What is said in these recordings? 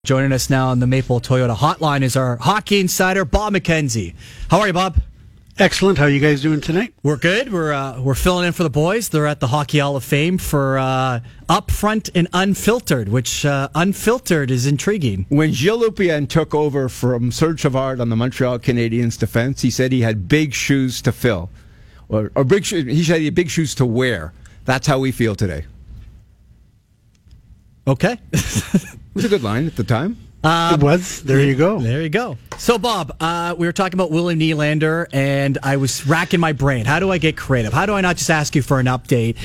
Joining us now on the Maple Toyota hotline is our hockey insider, Bob McKenzie. How are you, Bob? Excellent. How are you guys doing tonight? We're good. We're filling in for the boys. They're at the Hockey Hall of Fame for Upfront and Unfiltered, which Unfiltered is intriguing. When Gilles Lupien took over from Serge Savard on the Montreal Canadiens defense, he said he had big shoes to fill. He said he had big shoes to wear. That's how we feel today. Okay. It was a good line at the time. It was. There you go. There you go. So, Bob, we were talking about William Nylander, and I was racking my brain. How do I get creative? How do I not just ask you for an update?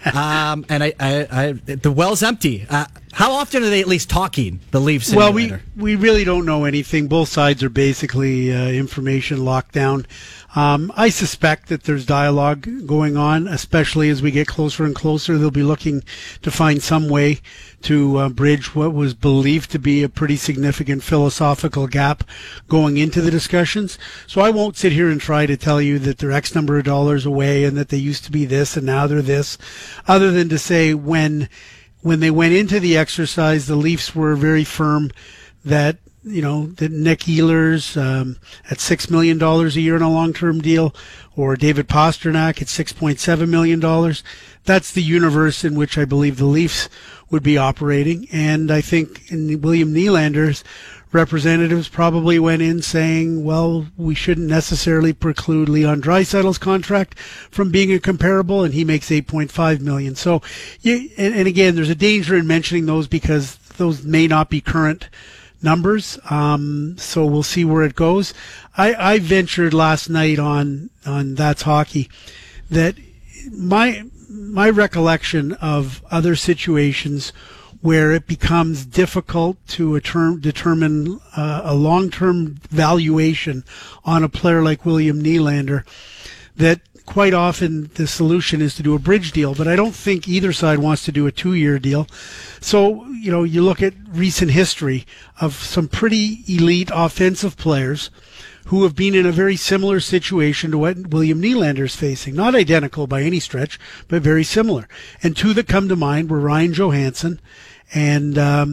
And the well's empty. How often are they at least talking, the Leafs and Nylander? we really don't know anything. Both sides are basically information locked down. I suspect that there's dialogue going on, especially as we get closer and closer. They'll be looking to find some way to bridge what was believed to be a pretty significant philosophical gap going into the discussions. So I won't sit here and try to tell you that they're X number of dollars away and that they used to be this and now they're this, other than to say when they went into the exercise, the Leafs were very firm that that Nick Ehlers at $6 million a year in a long-term deal, or David Pastrnak at $6.7 million. That's the universe in which I believe the Leafs would be operating. And I think William Nylander's representatives probably went in saying, well, we shouldn't necessarily preclude Leon Draisaitl's contract from being a comparable, and he makes $8.5 million. So, and again, there's a danger in mentioning those because those may not be current numbers. So we'll see where it goes. I ventured last night on That's Hockey that my recollection of other situations where it becomes difficult to determine a long-term valuation on a player like William Nylander, that quite often the solution is to do a bridge deal, but I don't think either side wants to do a 2-year deal. So, you look at recent history of some pretty elite offensive players who have been in a very similar situation to what William Nylander is facing. Not identical by any stretch, but very similar. And two that come to mind were Ryan Johansson and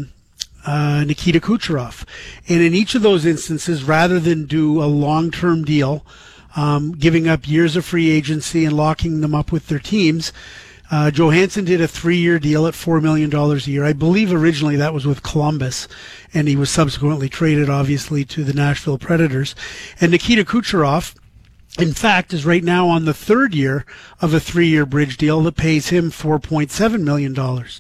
Nikita Kucherov. And in each of those instances, rather than do a long-term deal, giving up years of free agency and locking them up with their teams, Johansson did a 3-year deal at $4 million a year. I believe originally that was with Columbus, and he was subsequently traded, obviously, to the Nashville Predators. And Nikita Kucherov, in fact, is right now on the 3rd year of a 3-year bridge deal that pays him $4.7 million.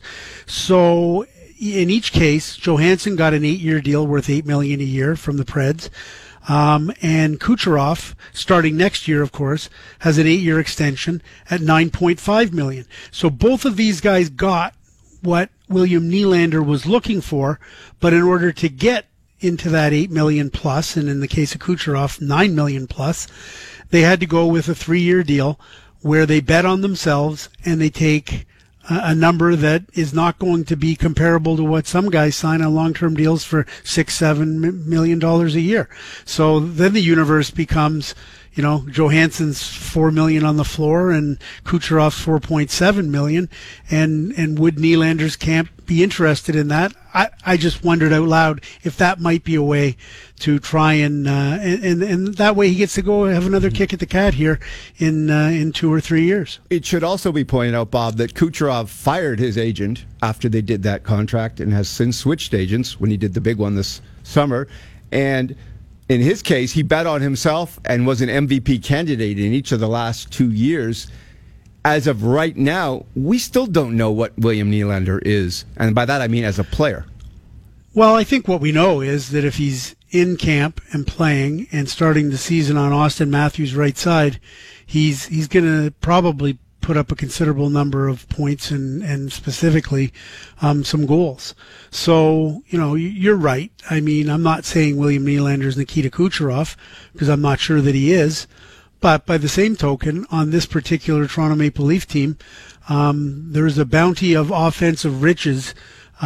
So in each case, Johansson got an 8-year deal worth $8 million a year from the Preds. And Kucherov, starting next year, of course, has an 8-year extension at $9.5 million. So both of these guys got what William Nylander was looking for, but in order to get into that $8 million plus, and in the case of Kucherov, $9 million plus, they had to go with a 3-year deal where they bet on themselves and they take a number that is not going to be comparable to what some guys sign on long-term deals for $6-7 million a year. So then the universe becomes, Johansson's $4 million on the floor and Kucherov's $4.7 million, and would Nylander's camp be interested in that? I just wondered out loud if that might be a way to try and that way he gets to go have another kick at the cat here in 2 or 3 years. It should also be pointed out, Bob, that Kucherov fired his agent after they did that contract and has since switched agents when he did the big one this summer. And in his case, he bet on himself and was an MVP candidate in each of the last 2 years. As of right now, we still don't know what William Nylander is. And by that, I mean as a player. Well, I think what we know is that if he's in camp and playing and starting the season on Austin Matthews' right side, he's going to probably put up a considerable number of points and specifically some goals. So, you're right. I mean, I'm not saying William Nylander is Nikita Kucherov because I'm not sure that he is. But by the same token, on this particular Toronto Maple Leaf team, there's a bounty of offensive riches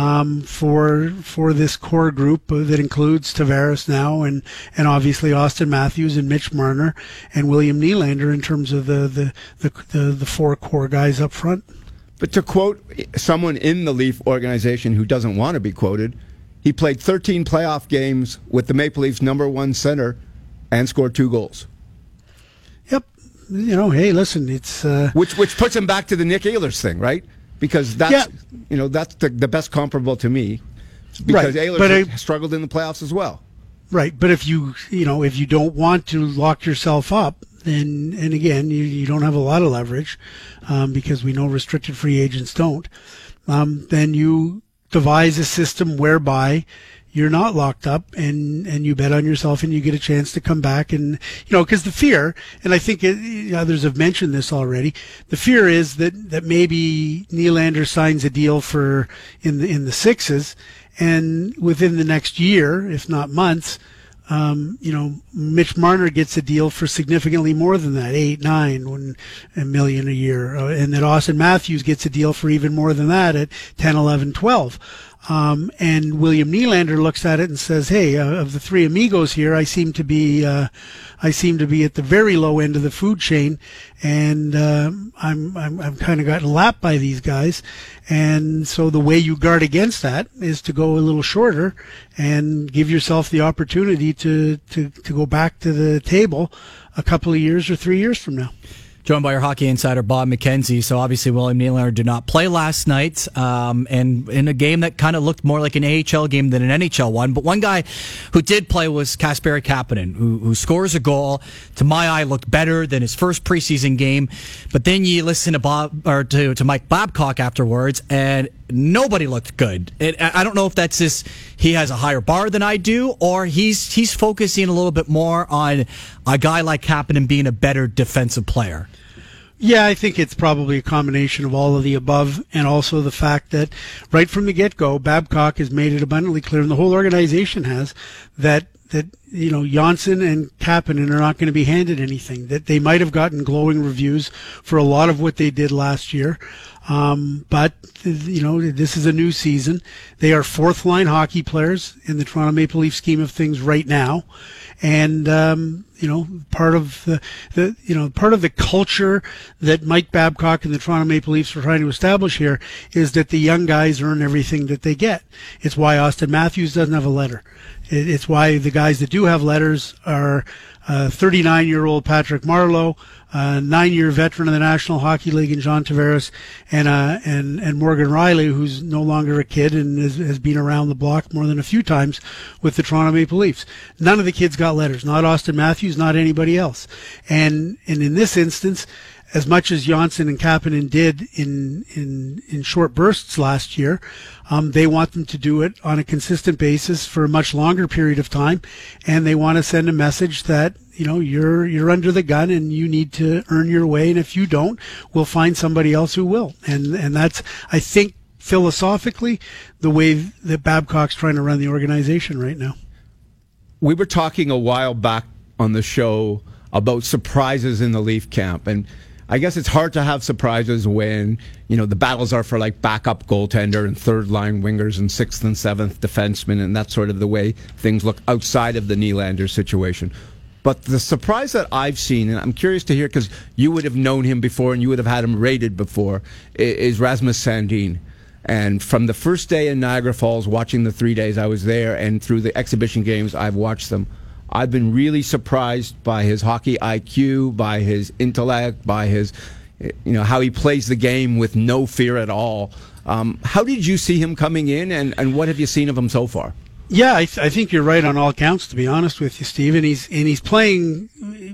for this core group that includes Tavares now and obviously Austin Matthews and Mitch Marner and William Nylander in terms of the 4 core guys up front. But to quote someone in the Leaf organization who doesn't want to be quoted, He played 13 playoff games with the Maple Leafs' #1 center and scored 2 goals. Yep. Hey, listen, it's which puts him back to the Nick Ehlers thing, right? Because that's that's the best comparable to me. Because right. Ehlers struggled in the playoffs as well. Right, but if you don't want to lock yourself up, then, and again, you don't have a lot of leverage, because we know restricted free agents don't, then you devise a system whereby you're not locked up and you bet on yourself and you get a chance to come back. And, because the fear, and I think others have mentioned this already, the fear is that memaybe Nylander signs a deal for in the sixes, and within the next year, if not months, Mitch Marner gets a deal for significantly more than that, $8-9 million a year, and that Austin Matthews gets a deal for even more than that at 10, 11, 12. And William Nylander looks at it and says, "Hey, of the three amigos here, I seem to be at the very low end of the food chain, and I'm kind of gotten lapped by these guys." And so the way you guard against that is to go a little shorter and give yourself the opportunity to go back to the table a couple of years or 3 years from now. Joined by our hockey insider, Bob McKenzie. So obviously William Nylander did not play last night, and in a game that kind of looked more like an AHL game than an NHL one. But one guy who did play was Kasperi Kapanen, who scores a goal. To my eye, looked better than his first preseason game. But then you listen to to Mike Babcock afterwards, and nobody looked good. I don't know if that's just he has a higher bar than I do, or he's focusing a little bit more on a guy like Kapanen being a better defensive player. Yeah, I think it's probably a combination of all of the above, and also the fact that right from the get-go, Babcock has made it abundantly clear, and the whole organization has, that Johnsson and Kapanen are not going to be handed anything, that they might have gotten glowing reviews for a lot of what they did last year. But this is a new season. They are fourth-line hockey players in the Toronto Maple Leaf scheme of things right now. And, part of the culture that Mike Babcock and the Toronto Maple Leafs are trying to establish here is that the young guys earn everything that they get. It's why Austin Matthews doesn't have a letter. It's why the guys that do have letters are 39-year-old Patrick Marleau, 9-year veteran of the National Hockey League in John Tavares, and Morgan Riley, who's no longer a kid and has been around the block more than a few times with the Toronto Maple Leafs. None of the kids got letters, not Austin Matthews, not anybody else. And in this instance, as much as Johnsson and Kapanen did in short bursts last year, they want them to do it on a consistent basis for a much longer period of time, and they want to send a message that you're under the gun and you need to earn your way, and if you don't, we'll find somebody else who will. And that's, I think, philosophically, the way that Babcock's trying to run the organization right now. We were talking a while back on the show about surprises in the Leaf camp, and I guess it's hard to have surprises when, the battles are for like backup goaltender and third line wingers and sixth and seventh defensemen, and that's sort of the way things look outside of the Nylander situation. But the surprise that I've seen, and I'm curious to hear because you would have known him before and you would have had him rated before, is Rasmus Sandin. And from the first day in Niagara Falls, watching the 3 days I was there, and through the exhibition games I've watched them, I've been really surprised by his hockey IQ, by his intellect, by his, how he plays the game with no fear at all. How did you see him coming in, and what have you seen of him so far? Yeah, I think you're right on all counts, to be honest with you, Steve. And he's playing.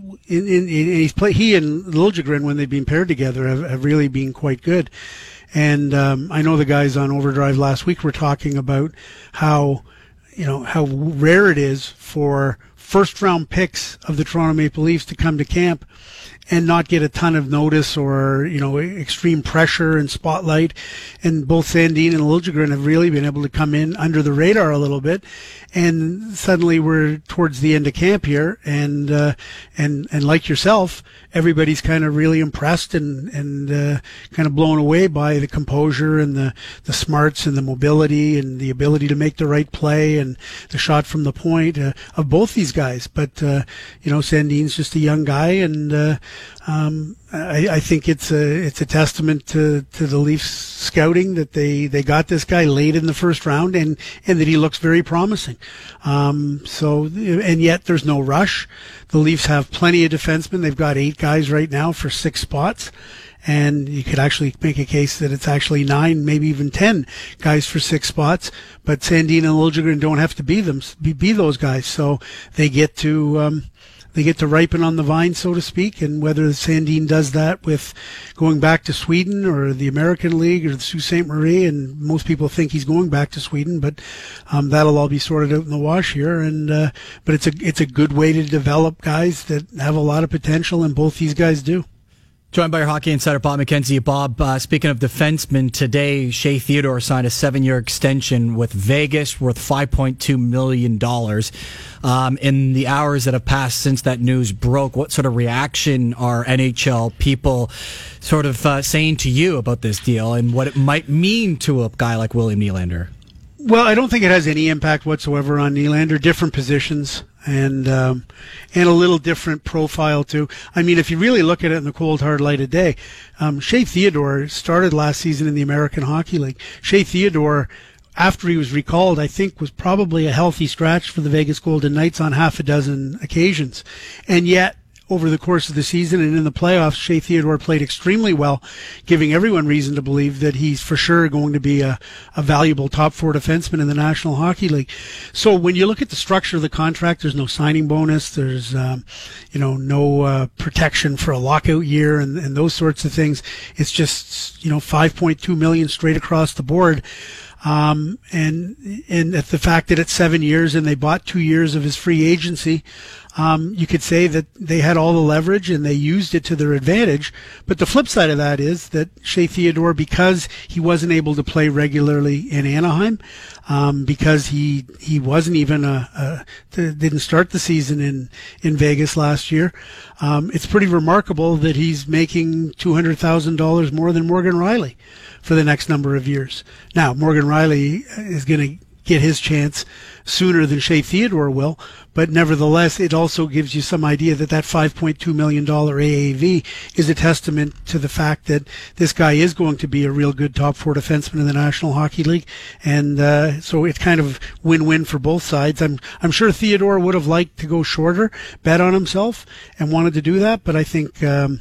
He and Liljegren, when they've been paired together, have really been quite good. And I know the guys on Overdrive last week were talking about how rare it is for first-round picks of the Toronto Maple Leafs to come to camp and not get a ton of notice or, extreme pressure and spotlight. And both Sandin and Liljegren have really been able to come in under the radar a little bit. And suddenly we're towards the end of camp here, and like yourself, everybody's kind of really impressed and kind of blown away by the composure and the smarts and the mobility and the ability to make the right play and the shot from the point of both these guys. guys. But Sandin's just a young guy, and I think it's a testament to the Leafs scouting that they got this guy late in the first round, and that he looks very promising. And yet there's no rush. The Leafs have plenty of defensemen. They've got 8 guys right now for 6 spots. And you could actually make a case that it's actually 9, maybe even 10 guys for 6 spots. But Sandin and Liljegren don't have to be those guys. So they get to ripen on the vine, so to speak. And whether Sandin does that with going back to Sweden or the American League or the Sault Ste. Marie, and most people think he's going back to Sweden, but that'll all be sorted out in the wash here. And but it's a good way to develop guys that have a lot of potential, and both these guys do. Joined by your hockey insider, Bob McKenzie. Bob, speaking of defensemen, today Shea Theodore signed a 7-year extension with Vegas worth $5.2 million. In the hours that have passed since that news broke, what sort of reaction are NHL people sort of saying to you about this deal and what it might mean to a guy like William Nylander? Well, I don't think it has any impact whatsoever on Nylander. Different positions. And a little different profile too. I mean, if you really look at it in the cold hard light of day, Shea Theodore started last season in the American Hockey League. Shea Theodore, after he was recalled, I think was probably a healthy scratch for the Vegas Golden Knights on half a dozen occasions. And yet, over the course of the season and in the playoffs, Shea Theodore played extremely well, giving everyone reason to believe that he's for sure going to be a valuable top 4 defenseman in the National Hockey League. So when you look at the structure of the contract, there's no signing bonus, there's no protection for a lockout year and those sorts of things. It's just $5.2 million straight across the board. And at the fact that it's 7 years and they bought 2 years of his free agency, you could say that they had all the leverage and they used it to their advantage. But the flip side of that is that Shea Theodore, because he wasn't able to play regularly in Anaheim, because he wasn't even didn't start the season in Vegas last year, it's pretty remarkable that he's making $200,000 more than Morgan Rielly for the next number of years. Now, Morgan Rielly is going to get his chance sooner than Shea Theodore will, but nevertheless, it also gives you some idea that that $5.2 million AAV is a testament to the fact that this guy is going to be a real good top 4 defenseman in the National Hockey League, and so it's kind of win-win for both sides. I'm sure Theodore would have liked to go shorter, bet on himself, and wanted to do that, but I think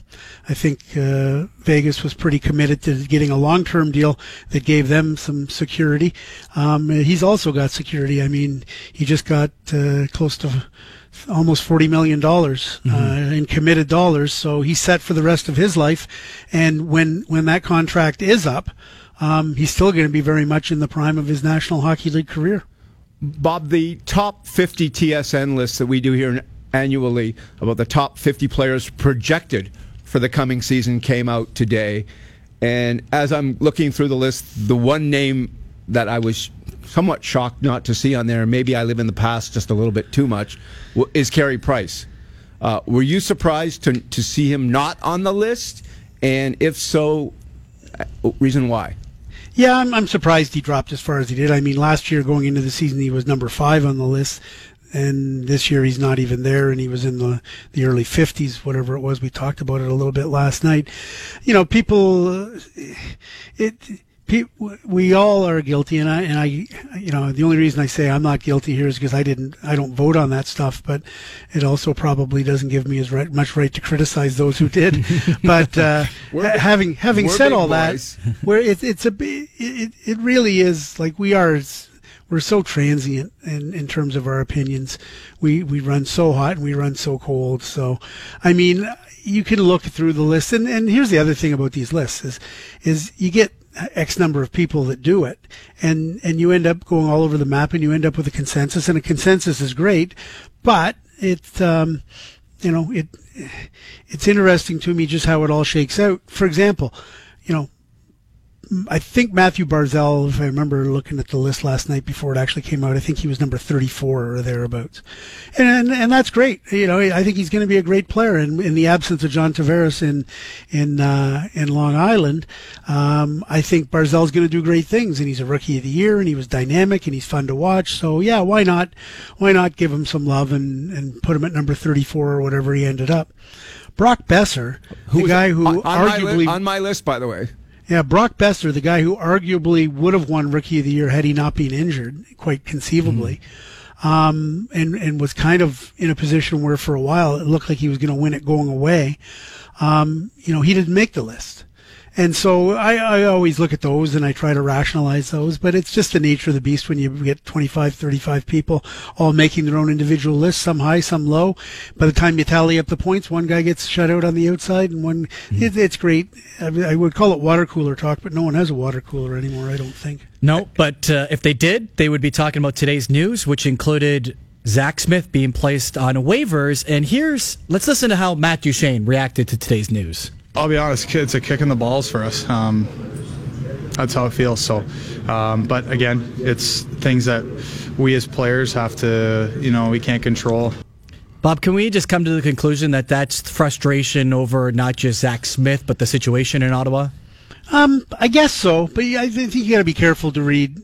Vegas was pretty committed to getting a long-term deal that gave them some security. He's also got security. I mean, he just got close to almost $40 million in committed dollars, so he's set for the rest of his life. And when that contract is up, he's still going to be very much in the prime of his National Hockey League career. Bob, the top 50 TSN list that we do here annually about the top 50 players projected for the coming season came out today. And as I'm looking through the list, the one name that I was somewhat shocked not to see on there, maybe I live in the past just a little bit too much, is Carey Price. Were you surprised to see him not on the list? And if so, reason why? Yeah, I'm surprised he dropped as far as he did. I mean, last year going into the season, he was number 5 on the list. And this year he's not even there, and he was in the early 50s, whatever it was. We talked about it a little bit last night. We all are guilty, and I, the only reason I say I'm not guilty here is because I don't vote on that stuff, but it also probably doesn't give me as much right to criticize those who did. But having said all that, where it really is like we're so transient in terms of our opinions. We run so hot and we run so cold. So, I mean, you can look through the list, and here's the other thing about these lists is you get X number of people that do it, and you end up going all over the map, and you end up with a consensus, and a consensus is great, but it's interesting to me just how it all shakes out. For example, I think Matthew Barzal, if I remember looking at the list last night before it actually came out, I think he was number 34 or thereabouts. And that's great. I think he's going to be a great player. And in the absence of John Tavares in Long Island, I think Barzal's going to do great things. And he's a Rookie of the Year, and he was dynamic, and he's fun to watch. So yeah, why not give him some love and put him at number 34 or whatever he ended up. Brock Besser, the guy who arguably on my list, by the way. Yeah, Brock Besser, the guy who arguably would have won Rookie of the Year had he not been injured, quite conceivably, and was kind of in a position where for a while it looked like he was going to win it going away. He didn't make the list. And so I always look at those and I try to rationalize those, but it's just the nature of the beast when you get 25, 35 people all making their own individual lists, some high, some low. By the time you tally up the points, one guy gets shut out on the outside and one, it's great. I would call it water cooler talk, but no one has a water cooler anymore, I don't think. No, but if they did, they would be talking about today's news, which included Zach Smith being placed on waivers. And let's listen to how Matt Duchene reacted to today's news. I'll be honest, it's a kick in the balls for us. That's how it feels. So, but again, it's things that we as players have to, we can't control. Bob, can we just come to the conclusion that that's frustration over not just Zach Smith, but the situation in Ottawa? I guess so, but I think you got to be careful to read.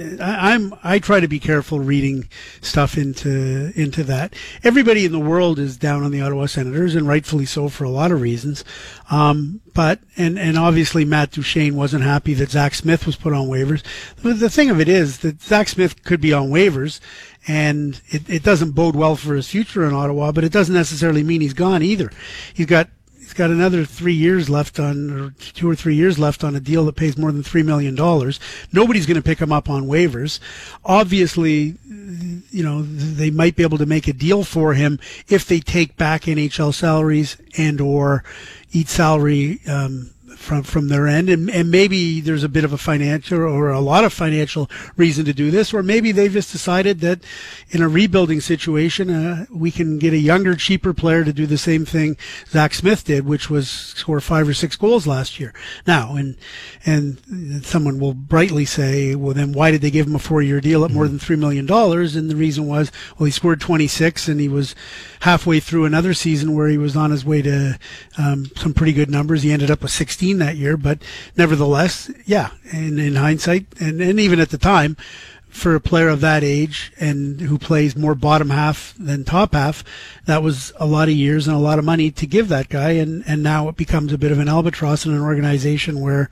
I try to be careful reading stuff into that. Everybody in the world is down on the Ottawa Senators, and rightfully so for a lot of reasons. But obviously Matt Duchene wasn't happy that Zach Smith was put on waivers. The thing of it is that Zach Smith could be on waivers, and it doesn't bode well for his future in Ottawa. But it doesn't necessarily mean he's gone either. He's got another 3 years left or 2 or 3 years left on a deal that pays more than $3 million. Nobody's going to pick him up on waivers. Obviously, they might be able to make a deal for him if they take back NHL salaries and or eat salary, from their end, and maybe there's a bit of a financial or a lot of financial reason to do this, or maybe they've just decided that in a rebuilding situation, we can get a younger, cheaper player to do the same thing Zach Smith did, which was score 5 or 6 goals last year. Now, and someone will brightly say, well, then why did they give him a 4-year deal at more than $3 million? And the reason was, well, he scored 26 and he was halfway through another season where he was on his way to some pretty good numbers. He ended up with 16 that year, but nevertheless, yeah, and in hindsight, and even at the time, for a player of that age and who plays more bottom half than top half, that was a lot of years and a lot of money to give that guy, and now it becomes a bit of an albatross in an organization where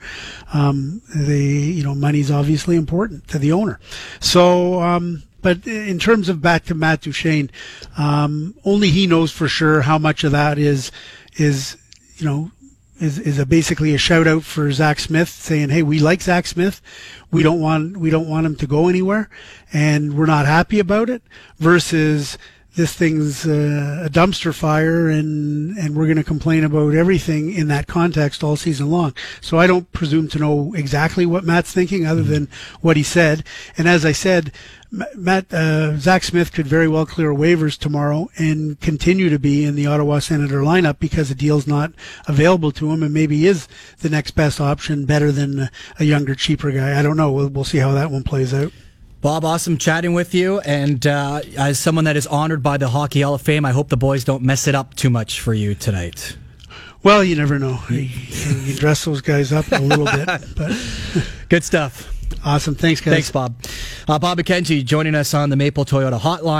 money's obviously important to the owner. So but in terms of back to Matt Duchene, only he knows for sure how much of that is basically a shout out for Zach Smith, saying, "Hey, we like Zach Smith. We don't want him to go anywhere, and we're not happy about it." Versus this thing's a dumpster fire, and we're going to complain about everything in that context all season long. So I don't presume to know exactly what Matt's thinking, other than what he said. And as I said, Zach Smith could very well clear waivers tomorrow and continue to be in the Ottawa Senator lineup because the deal's not available to him, and maybe is the next best option, better than a younger, cheaper guy. I don't know. We'll see how that one plays out. Bob, awesome chatting with you. And as someone that is honored by the Hockey Hall of Fame, I hope the boys don't mess it up too much for you tonight. Well, you never know. You dress those guys up a little bit. But good stuff. Awesome. Thanks, guys. Thanks, Bob. Bob McKenzie joining us on the Maple Toyota Hotline.